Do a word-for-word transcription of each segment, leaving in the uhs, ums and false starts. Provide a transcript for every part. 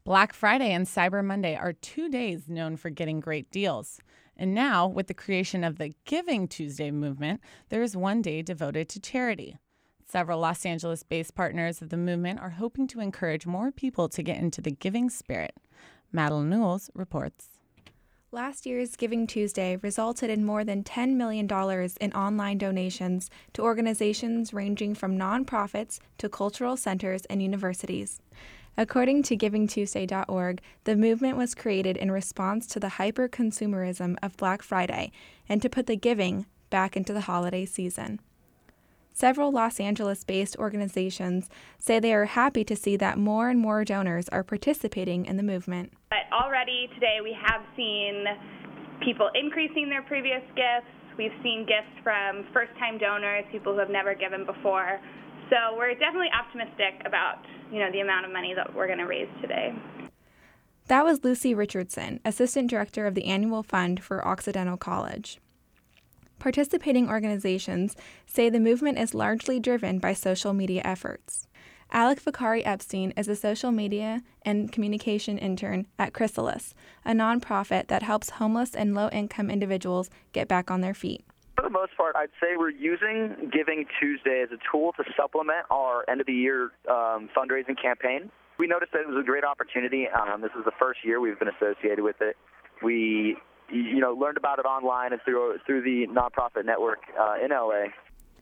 Black Friday and Cyber Monday are two days known for getting great deals. And now, with the creation of the Giving Tuesday movement, there is one day devoted to charity. Several Los Angeles-based partners of the movement are hoping to encourage more people to get into the giving spirit. Madeline Newells reports. Last year's Giving Tuesday resulted in more than ten million dollars in online donations to organizations ranging from nonprofits to cultural centers and universities. According to giving tuesday dot org, the movement was created in response to the hyper-consumerism of Black Friday and to put the giving back into the holiday season. Several Los Angeles-based organizations say they are happy to see that more and more donors are participating in the movement. But already today we have seen people increasing their previous gifts. We've seen gifts from first-time donors, people who have never given before. So we're definitely optimistic about, you know, the amount of money that we're going to raise today. That was Lucy Richardson, Assistant Director of the Annual Fund for Occidental College. Participating organizations say the movement is largely driven by social media efforts. Alec Vicari-Epstein is a social media and communication intern at Chrysalis, a nonprofit that helps homeless and low-income individuals get back on their feet. For the most part, I'd say we're using Giving Tuesday as a tool to supplement our end-of-the-year um, fundraising campaign. We noticed that it was a great opportunity. Um, this is the first year we've been associated with it. We you know, learned about it online and through through the nonprofit network uh, in L A.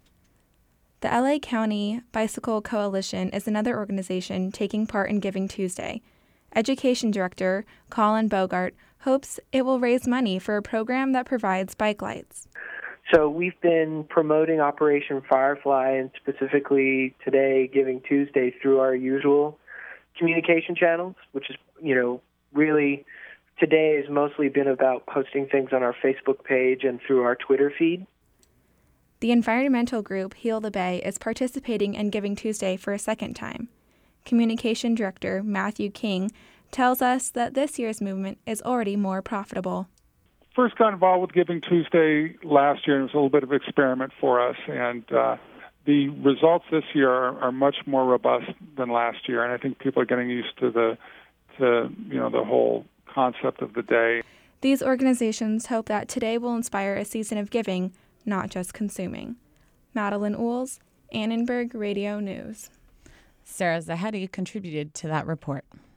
The L A County Bicycle Coalition is another organization taking part in Giving Tuesday. Education Director Colin Bogart hopes it will raise money for a program that provides bike lights. So we've been promoting Operation Firefly and specifically today Giving Tuesday through our usual communication channels, which is, you know, really today has mostly been about posting things on our Facebook page and through our Twitter feed. The environmental group Heal the Bay is participating in Giving Tuesday for a second time. Communication Director Matthew King tells us that this year's movement is already more profitable. First got involved with Giving Tuesday last year, and it was a little bit of an experiment for us, and uh, the results this year are, are much more robust than last year, and I think people are getting used to the, to, you know, the whole concept of the day. These organizations hope that today will inspire a season of giving, not just consuming. Madeline Newells, Annenberg Radio News. Sarah Zahedi contributed to that report.